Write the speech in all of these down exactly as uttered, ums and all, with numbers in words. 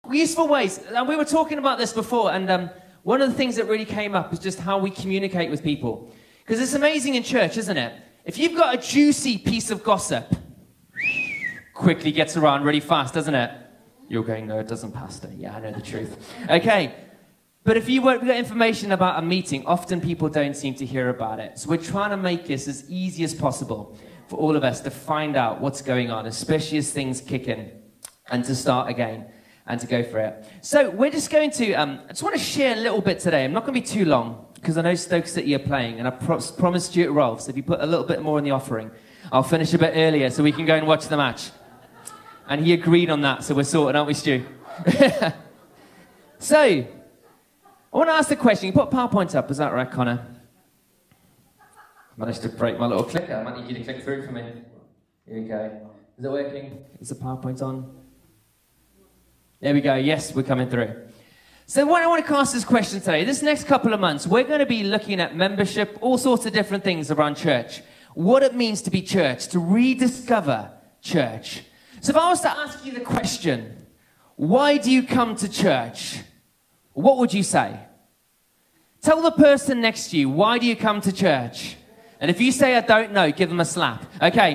Useful ways. And we were talking about this before, and um, one of the things that really came up is just how we communicate with people. Because it's amazing in church, isn't it? If you've got a juicy piece of gossip, quickly gets around really fast, doesn't it? You're going, no, it doesn't, Pastor. Yeah, I know the truth. Okay. But if you want to get information about a meeting, often people don't seem to hear about it. So we're trying to make this as easy as possible for all of us to find out what's going on, especially as things kick in, and to start again and to go for it. So we're just going to, um, I just want to share a little bit today. I'm not going to be too long because I know Stoke City are playing, and I pro- promised Stuart Rolfe, so if you put a little bit more in the offering, I'll finish a bit earlier so we can go and watch the match. And he agreed on that, so we're sorted, aren't we, Stu? So, I want to ask the question. You put PowerPoint up, is that right, Connor? Managed to break my little clicker. I might need you to click through for me. Here we go. Is it working? Is the PowerPoint on? There we go. Yes, we're coming through. So what I want to ask this question today, this next couple of months, we're going to be looking at membership, all sorts of different things around church. What it means to be church, to rediscover church. So if I was to ask you the question, why do you come to church? What would you say? Tell the person next to you, why do you come to church? And if you say, I don't know, give them a slap. Okay.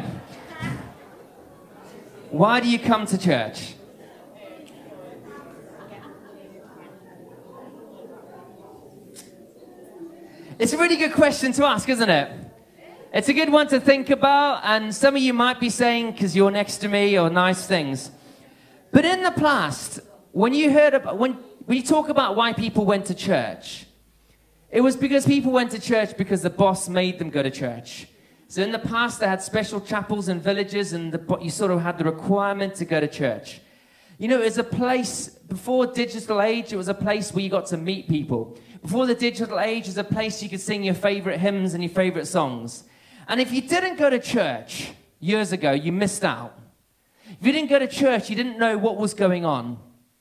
Why do you come to church? It's a really good question to ask, isn't it? It's a good one to think about, and some of you might be saying, because you're next to me, or nice things. But in the past, when you heard about, when, when you talk about why people went to church, it was because people went to church because the boss made them go to church. So in the past, they had special chapels and villages, and the, you sort of had the requirement to go to church. You know, it was a place, before digital age, it was a place where you got to meet people. Before the digital age, it was a place you could sing your favorite hymns and your favorite songs. And if you didn't go to church years ago, you missed out. If you didn't go to church, you didn't know what was going on.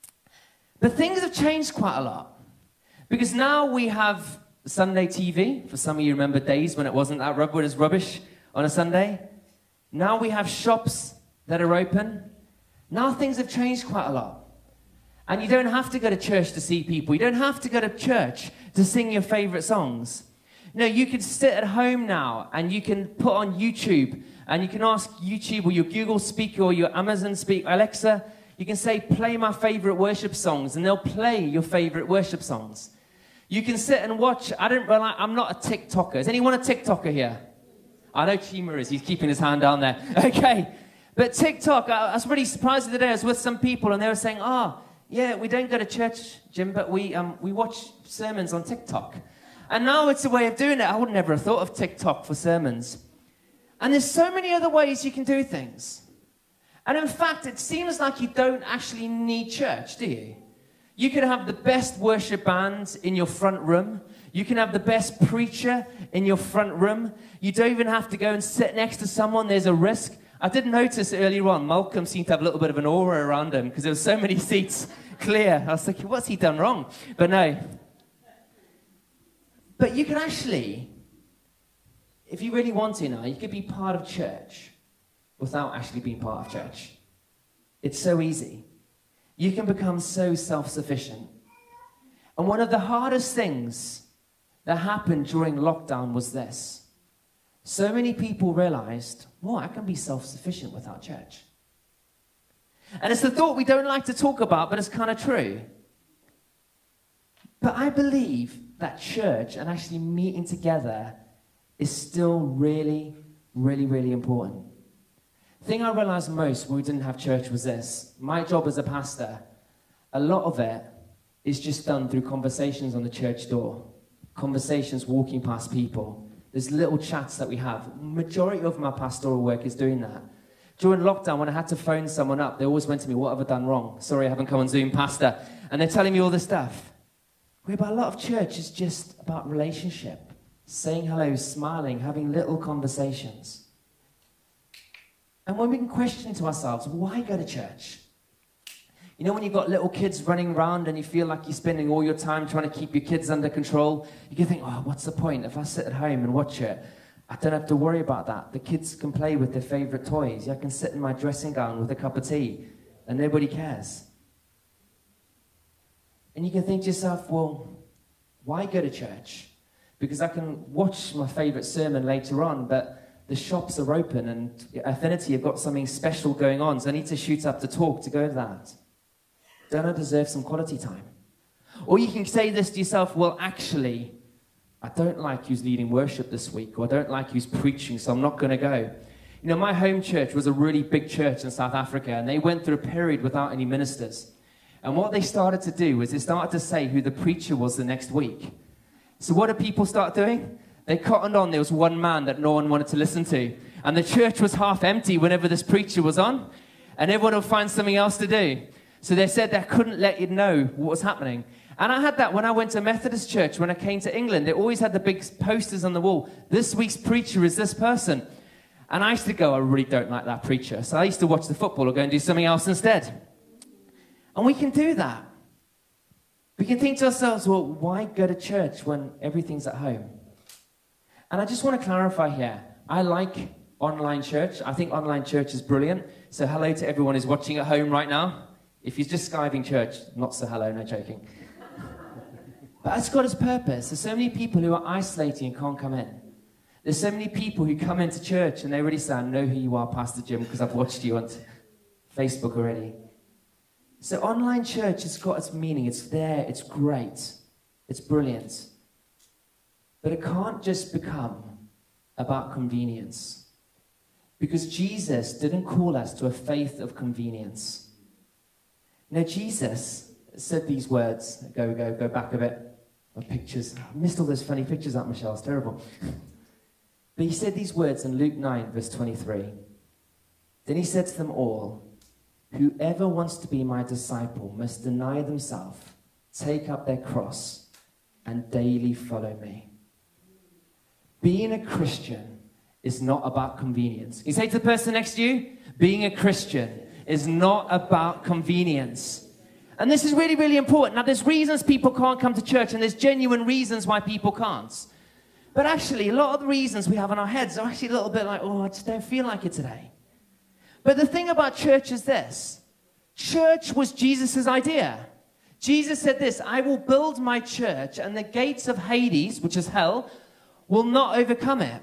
But things have changed quite a lot. Because now we have Sunday T V. For some of you remember days when it wasn't that rubbish, as rubbish on a Sunday. Now we have shops that are open. Now things have changed quite a lot. And you don't have to go to church to see people. You don't have to go to church to sing your favorite songs. No, you can sit at home now and you can put on YouTube and you can ask YouTube or your Google Speaker or your Amazon Speaker, Alexa, you can say, play my favorite worship songs, and they'll play your favorite worship songs. You can sit and watch. I don't, well, I, I'm not a TikToker. Is anyone a TikToker here? I know Chima is. He's keeping his hand down there. Okay. But TikTok, I, I was really surprised the other day. I was with some people and they were saying, ah, oh, yeah, we don't go to church, Jim, but we, um, we watch sermons on TikTok. And now it's a way of doing it. I would never have thought of TikTok for sermons. And there's so many other ways you can do things. And in fact, it seems like you don't actually need church, do you? You can have the best worship bands in your front room. You can have the best preacher in your front room. You don't even have to go and sit next to someone. There's a risk. I did notice earlier on, Malcolm seemed to have a little bit of an aura around him because there were so many seats clear. I was thinking, what's he done wrong? But no. But you can actually, if you really want to now, you could be part of church without actually being part of church. It's so easy. You can become so self-sufficient. And one of the hardest things that happened during lockdown was this. So many people realized, well, I can be self-sufficient without church. And it's the thought we don't like to talk about, but it's kind of true. But I believe that church and actually meeting together is still really, really, really important. The thing I realized most when we didn't have church was this. My job as a pastor, a lot of it is just done through conversations on the church door. Conversations walking past people. There's little chats that we have. Majority of my pastoral work is doing that. During lockdown, when I had to phone someone up, they always went to me, what have I done wrong? Sorry, I haven't come on Zoom, Pastor. And they're telling me all this stuff. Whereby a lot of church is just about relationship. Saying hello, smiling, having little conversations. And when we can question to ourselves, why go to church? You know when you've got little kids running around and you feel like you're spending all your time trying to keep your kids under control, you can think, oh, what's the point? If I sit at home and watch it, I don't have to worry about that. The kids can play with their favorite toys. I can sit in my dressing gown with a cup of tea and nobody cares. And you can think to yourself, well, why go to church? Because I can watch my favorite sermon later on, but the shops are open and Affinity have got something special going on, so I need to shoot up to talk to go to that. Don't I deserve some quality time? Or you can say this to yourself, well, actually, I don't like who's leading worship this week, or I don't like who's preaching, so I'm not going to go. You know, my home church was a really big church in South Africa, and they went through a period without any ministers. And what they started to do was they started to say who the preacher was the next week. So what did people start doing? They cottoned on there was one man that no one wanted to listen to. And the church was half empty whenever this preacher was on. And everyone would find something else to do. So they said they couldn't let you know what was happening. And I had that when I went to Methodist church, when I came to England. They always had the big posters on the wall. This week's preacher is this person. And I used to go, I really don't like that preacher. So I used to watch the football or go and do something else instead. And we can do that. We can think to ourselves, well, why go to church when everything's at home? And I just want to clarify here. I like online church. I think online church is brilliant. So hello to everyone who's watching at home right now. If you're just Skyping church, not so hello, no joking. But it's got its purpose. There's so many people who are isolating and can't come in. There's so many people who come into church and they already say, I know who you are, Pastor Jim, because I've watched you on Facebook already. So online church has got its meaning. It's there. It's great. It's brilliant. But it can't just become about convenience. Because Jesus didn't call us to a faith of convenience. Now, Jesus said these words. Go, go, go back a bit. My pictures. I missed all those funny pictures out, Michelle. It's terrible. But he said these words in Luke nine, verse twenty-three. Then he said to them all, whoever wants to be my disciple must deny themselves, take up their cross, and daily follow me. Being a Christian is not about convenience. You say to the person next to you, being a Christian is not about convenience. And this is really, really important. Now, there's reasons people can't come to church, and there's genuine reasons why people can't. But actually, a lot of the reasons we have in our heads are actually a little bit like, oh, I just don't feel like it today. But the thing about church is this. Church was Jesus' idea. Jesus said this, I will build my church, and the gates of Hades, which is hell, will not overcome it.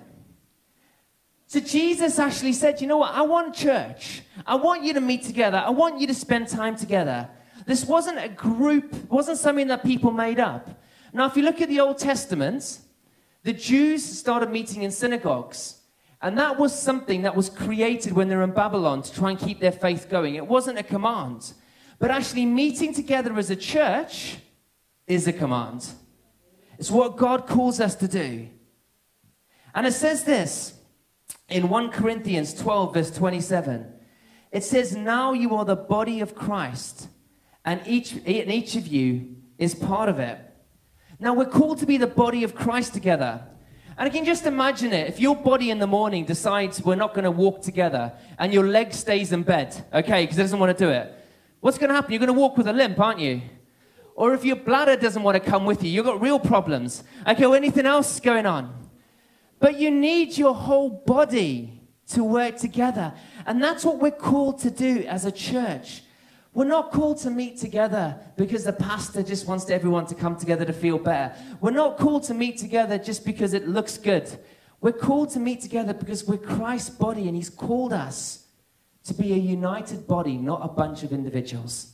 So Jesus actually said, you know what, I want church. I want you to meet together. I want you to spend time together. This wasn't a group, it wasn't something that people made up. Now, if you look at the Old Testament, the Jews started meeting in synagogues. And that was something that was created when they were in Babylon to try and keep their faith going. It wasn't a command. But actually meeting together as a church is a command. It's what God calls us to do. And it says this in First Corinthians twelve, verse twenty-seven. It says, now you are the body of Christ, and each, and each of you is part of it. Now we're called to be the body of Christ together. And I can just imagine it. If your body in the morning decides we're not going to walk together, and your leg stays in bed, okay, because it doesn't want to do it, what's going to happen? You're going to walk with a limp, aren't you? Or if your bladder doesn't want to come with you, you've got real problems. Okay, or anything else going on. But you need your whole body to work together. And that's what we're called to do as a church. We're not called to meet together because the pastor just wants everyone to come together to feel better. We're not called to meet together just because it looks good. We're called to meet together because we're Christ's body, and he's called us to be a united body, not a bunch of individuals.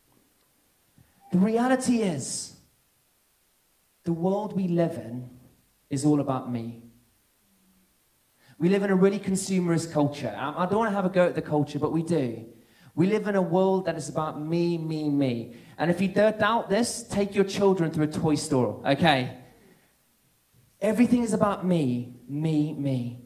The reality is, the world we live in is all about me. We live in a really consumerist culture. I don't want to have a go at the culture, but we do. We live in a world that is about me, me, me. And if you doubt this, take your children through a toy store, okay? Everything is about me, me, me.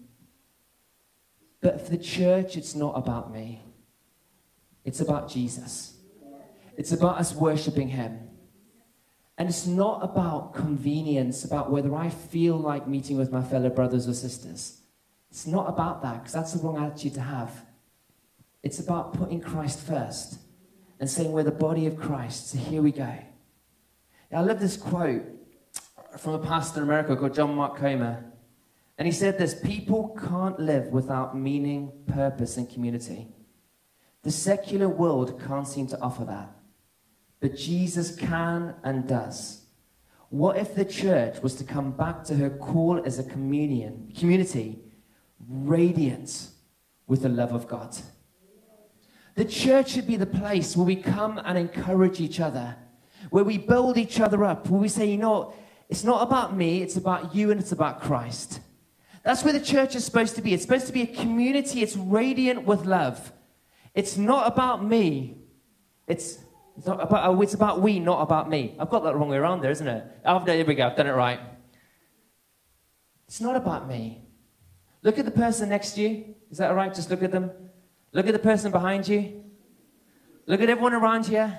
But for the church, it's not about me. It's about Jesus. It's about us worshiping him. And it's not about convenience, about whether I feel like meeting with my fellow brothers or sisters. It's not about that, because that's the wrong attitude to have. It's about putting Christ first and saying we're the body of Christ, so here we go. Now, I love this quote from a pastor in America called John Mark Comer. And he said this, people can't live without meaning, purpose, and community. The secular world can't seem to offer that. but Jesus can and does. What if the church was to come back to her call as a communion, community, radiant with the love of God? The church should be the place where we come and encourage each other, where we build each other up, where we say, you know, it's not about me, it's about you and it's about Christ. That's where the church is supposed to be. It's supposed to be a community. It's radiant with love. It's not about me. It's, it's not about, oh, it's about we, not about me. I've got that the wrong way around there, isn't it? Oh, there we go. I've done it right. It's not about me. Look at the person next to you. Is that all right? Just look at them. Look at the person behind you. Look at everyone around you.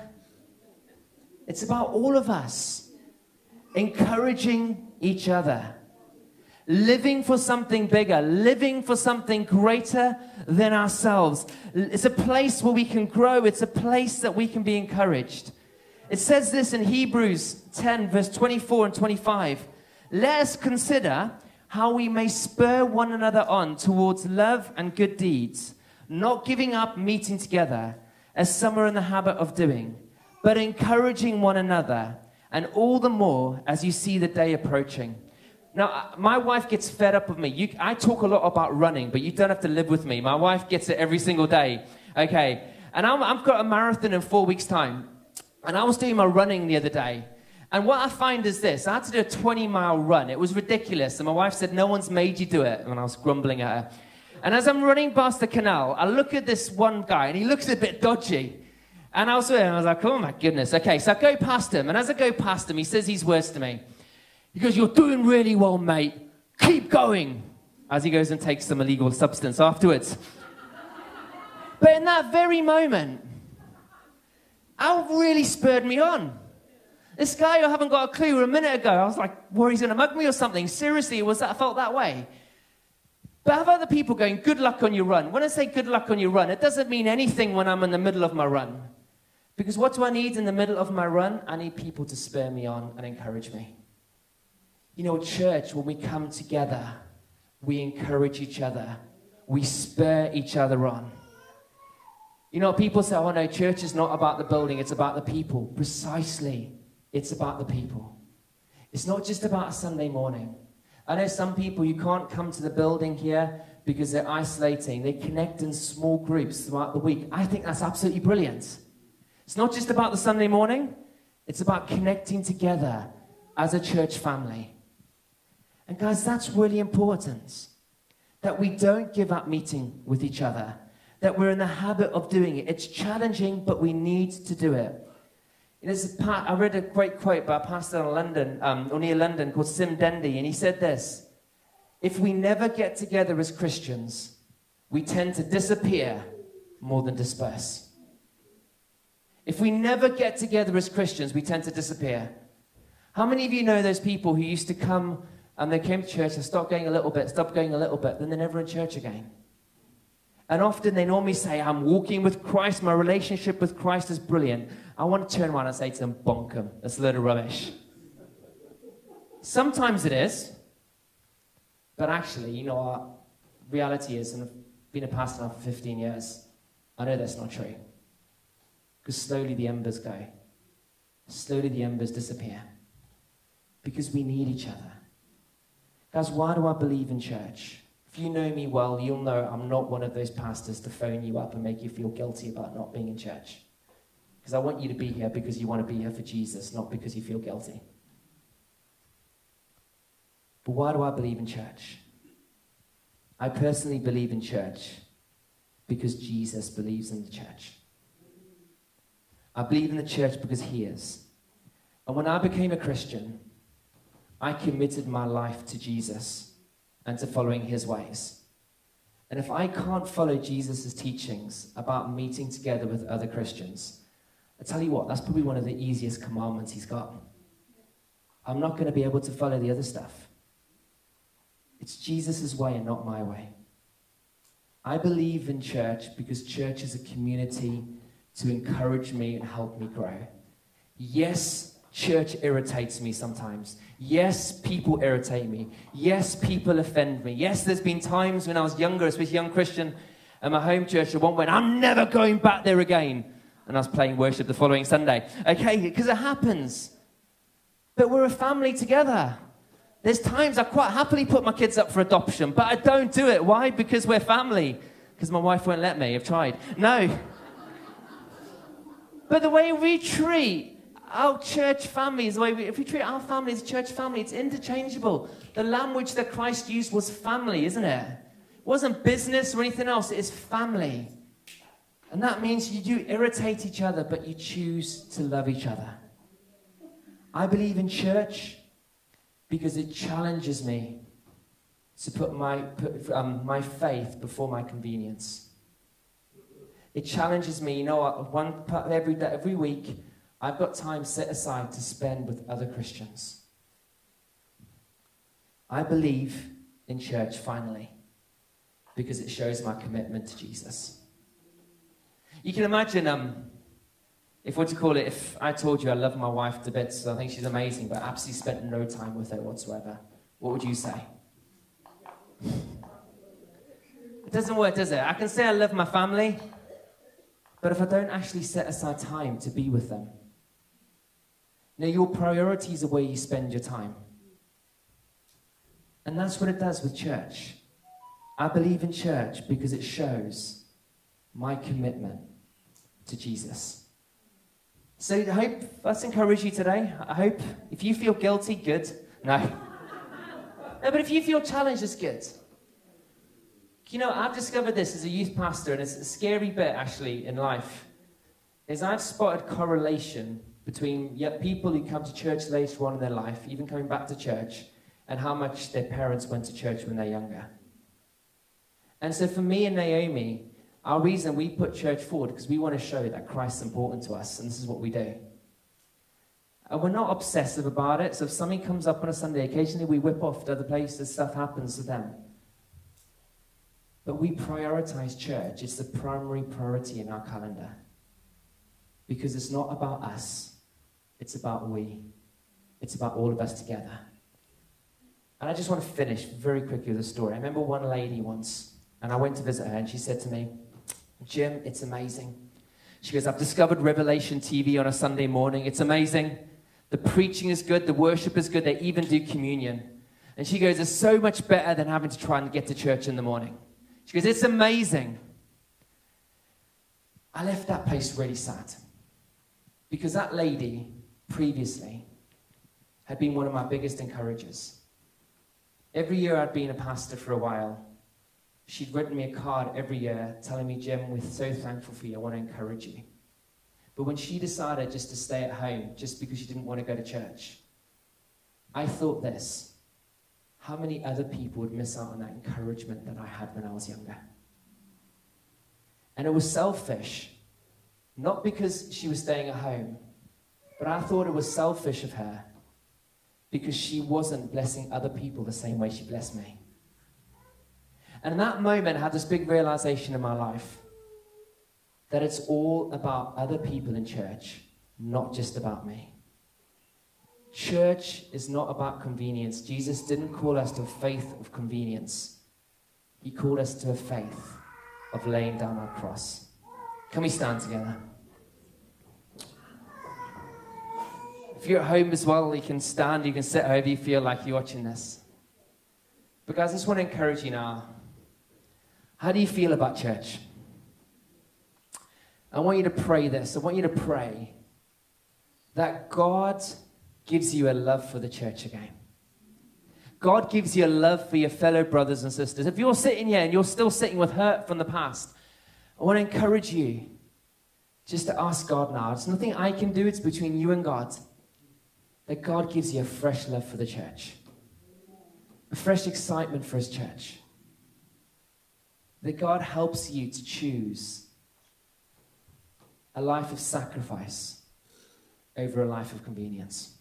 It's about all of us encouraging each other, living for something bigger, living for something greater than ourselves. It's a place where we can grow. It's a place that we can be encouraged. It says this in Hebrews ten, verse twenty-four and twenty-five. Let us consider how we may spur one another on towards love and good deeds, not giving up meeting together, as some are in the habit of doing, but encouraging one another, and all the more as you see the day approaching. Now, my wife gets fed up with me. You, I talk a lot about running, but you don't have to live with me. My wife gets it every single day. Okay, and I'm, I've got a marathon in four weeks' time, and I was doing my running the other day. And what I find is this. I had to do a twenty-mile run. It was ridiculous. And my wife said, no one's made you do it. And I was grumbling at her. And as I'm running past the canal, I look at this one guy, and he looks a bit dodgy. And I was with him, and I was like, oh my goodness. Okay, so I go past him, and as I go past him, he says these words to me. He goes, you're doing really well, mate. Keep going. As he goes and takes some illegal substance afterwards. But in that very moment, Al really spurred me on. This guy who I haven't got a clue a minute ago, I was like, worried he's going to mug me or something. Seriously, it was that, I felt that way. But I have other people going, good luck on your run. When I say good luck on your run, it doesn't mean anything when I'm in the middle of my run. Because what do I need in the middle of my run? I need people to spur me on and encourage me. You know, church, when we come together, we encourage each other. We spur each other on. You know, people say, oh no, church is not about the building, it's about the people. Precisely, it's about the people. It's not just about a Sunday morning. I know some people, you can't come to the building here because they're isolating. They connect in small groups throughout the week. I think that's absolutely brilliant. It's not just about the Sunday morning. It's about connecting together as a church family. And guys, that's really important. That we don't give up meeting with each other. That we're in the habit of doing it. It's challenging, but we need to do it. There's a part, I read a great quote by a pastor in London, um, or near London, called Sim Dendy, and he said this: if we never get together as Christians, we tend to disappear more than disperse. If we never get together as Christians, we tend to disappear. How many of you know those people who used to come and they came to church and stopped going a little bit, stopped going a little bit, then they're never in church again? And often they normally say, I'm walking with Christ, my relationship with Christ is brilliant. I want to turn around and say to them, bonk them. That's a load of rubbish. Sometimes it is. But actually, you know what? Reality is, and I've been a pastor now for fifteen years, I know that's not true. Because slowly the embers go. Slowly the embers disappear. Because we need each other. Guys, why do I believe in church? If you know me well, you'll know I'm not one of those pastors to phone you up and make you feel guilty about not being in church. Because I want you to be here because you want to be here for Jesus, not because you feel guilty. But why do I believe in church? I personally believe in church because Jesus believes in the church. I believe in the church because he is. And when I became a Christian, I committed my life to Jesus and to following his ways. And if I can't follow Jesus' teachings about meeting together with other Christians, I tell you what, that's probably one of the easiest commandments he's got. I'm not going to be able to follow the other stuff. It's Jesus' way and not my way. I believe in church because church is a community to encourage me and help me grow. Yes, church irritates me sometimes. Yes, people irritate me. Yes, people offend me. Yes, there's been times when I was younger, especially young Christian, at my home church, at one point, I'm never going back there again. And and I was playing worship the following Sunday. Okay, because it happens. But we're a family together. There's times I quite happily put my kids up for adoption, but I don't do it. Why? Because we're family. Because my wife won't let me. I've tried. No. But the way we treat our church families, the way we, if we treat our family as a church family, it's interchangeable. The language that Christ used was family, isn't it? It wasn't business or anything else. It is family. And that means you do irritate each other, but you choose to love each other. I believe in church because it challenges me to put my, put, um, my faith before my convenience. It challenges me, you know what, one part every day, every week, I've got time set aside to spend with other Christians. I believe in church, finally, because it shows my commitment to Jesus. You can imagine, um, if what you call it, if I told you I love my wife to bits, I think she's amazing, but absolutely spent no time with her whatsoever, what would you say? It doesn't work, does it? I can say I love my family, but if I don't actually set aside time to be with them, you know, your priorities are where you spend your time. And that's what it does with church. I believe in church because it shows my commitment to Jesus. So I hope that's encouraged you today. I hope if you feel guilty, good. No. No, but if you feel challenged, it's good. You know, I've discovered this as a youth pastor, and it's a scary bit, actually, in life, is I've spotted correlation between yet people who come to church later on in their life, even coming back to church, and how much their parents went to church when they're younger. And so for me and Naomi, our reason we put church forward, because we want to show that Christ's important to us, and this is what we do. And we're not obsessive about it, so if something comes up on a Sunday, occasionally we whip off to other places, stuff happens to them. But we prioritize church. It's the primary priority in our calendar. Because it's not about us. It's about we. It's about all of us together. And I just want to finish very quickly with a story. I remember one lady once, and I went to visit her, and she said to me, Jim, it's amazing. She goes, I've discovered Revelation T V on a Sunday morning. It's amazing. The preaching is good. The worship is good. They even do communion. And she goes, it's so much better than having to try and get to church in the morning. She goes, it's amazing. I left that place really sad. Because that lady, previously, had been one of my biggest encouragers. Every year I'd been a pastor for a while. She'd written me a card every year telling me, Jim, we're so thankful for you. I want to encourage you. But when she decided just to stay at home, just because she didn't want to go to church, I thought this. How many other people would miss out on that encouragement that I had when I was younger? And it was selfish. Not because she was staying at home, but I thought it was selfish of her because she wasn't blessing other people the same way she blessed me. And in that moment, I had this big realization in my life that it's all about other people in church, not just about me. Church is not about convenience. Jesus didn't call us to a faith of convenience. He called us to a faith of laying down our cross. Can we stand together? If you're at home as well, you can stand, you can sit however you feel like you're watching this. But guys, I just want to encourage you now. How do you feel about church? I want you to pray this. I want you to pray that God gives you a love for the church again. God gives you a love for your fellow brothers and sisters. If you're sitting here and you're still sitting with hurt from the past, I want to encourage you just to ask God now. It's nothing I can do. It's between you and God. That God gives you a fresh love for the church. A fresh excitement for his church. That God helps you to choose a life of sacrifice over a life of convenience.